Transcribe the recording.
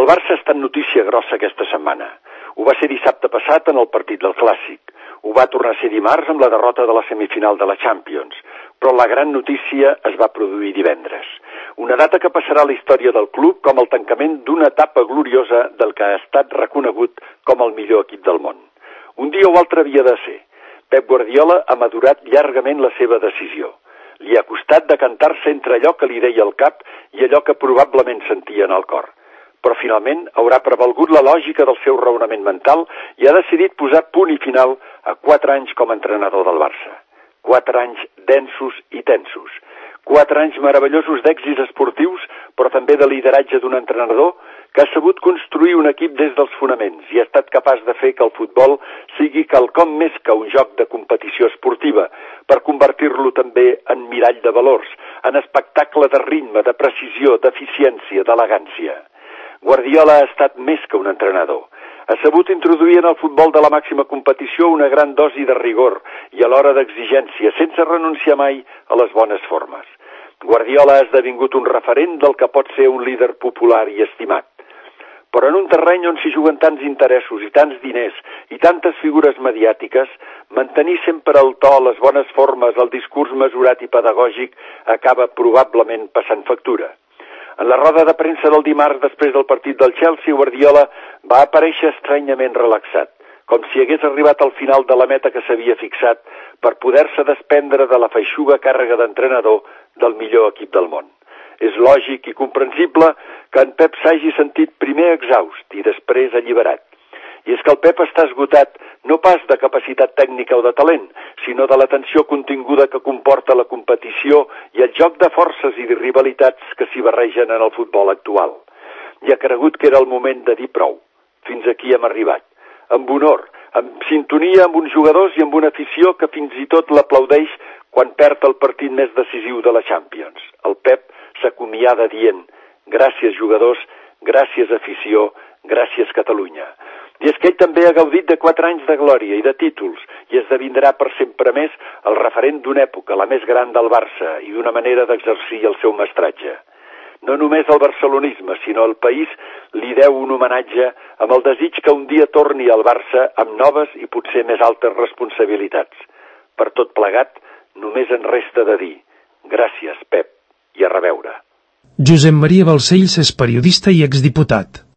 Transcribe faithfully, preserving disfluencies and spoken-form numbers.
Barça ha estat notícia grossa aquesta setmana. Ho va ser dissabte passat en el partit del Clàssic. Ho va tornar a ser dimarts amb la derrota de la semifinal de la Champions. Però la gran notícia es va produir divendres. Una data que passarà a la història del club com el tancament d'una etapa gloriosa del que ha estat reconegut com el millor equip del món. Un dia o altre havia de ser. Pep Guardiola ha madurat llargament la seva decisió. Li ha costat decantar-se entre allò que li deia el cap i allò que probablement sentia en el cor. Però finalment haurà prevalgut la lògica del seu raonament mental i ha decidit posar punt i final a quatre anys com a entrenador del Barça. Quatre anys densos i tensos. Quatre anys meravellosos d'èxits esportius, però també de lideratge d'un entrenador que ha sabut construir un equip des dels fonaments i ha estat capaç de fer que el futbol sigui quelcom més que un joc de competició esportiva, per convertir-lo també en mirall de valors, en espectacle de ritme, de precisió, d'eficiència, d'elegància. Guardiola ha estat més que un entrenador. Ha sabut introduir en el futbol de la màxima competició una gran dosi de rigor i alhora d'exigència, sense renunciar mai a les bones formes. Guardiola ha esdevingut un referent del que pot ser un líder popular i estimat. Però en un terreny on s'hi juguen tants interessos i tants diners i tantes figures mediàtiques, mantenir sempre el to, les bones formes, el discurs mesurat i pedagògic acaba probablement passant factura. En la roda de premsa del dimarts després del partit del Chelsea, Guardiola va aparèixer estranyament relaxat, com si hagués arribat al final de la meta que s'havia fixat per poder-se desprendre de la feixuga càrrega d'entrenador del millor equip del món. És lògic i comprensible que en Pep s'hagi sentit primer exhaust i després alliberat. I és que el Pep està esgotat no pas de capacitat tècnica o de talent, sinó de la tensió continguda que comporta la competició i el joc de forces i de rivalitats que s'hi barregen en el futbol actual. I ha cregut que era el moment de dir prou. Fins aquí hem arribat. Amb honor, amb sintonia amb uns jugadors i amb una afició que fins i tot l'aplaudeix quan perd el partit més decisiu de la Champions. El Pep s'acomiada dient: gràcies jugadors, gràcies afició, gràcies Catalunya. I és que ell també ha gaudit de quatre anys de glòria i de títols i esdevindrà per sempre més el referent d'una època, la més gran del Barça, i d'una manera d'exercir el seu mestratge. No només el barcelonisme, sinó el país li deu un homenatge amb el desig que un dia torni al Barça amb noves i potser més altes responsabilitats. Per tot plegat, només en resta de dir: gràcies, Pep, i a reveure. Josep Maria Balcells és periodista i exdiputat.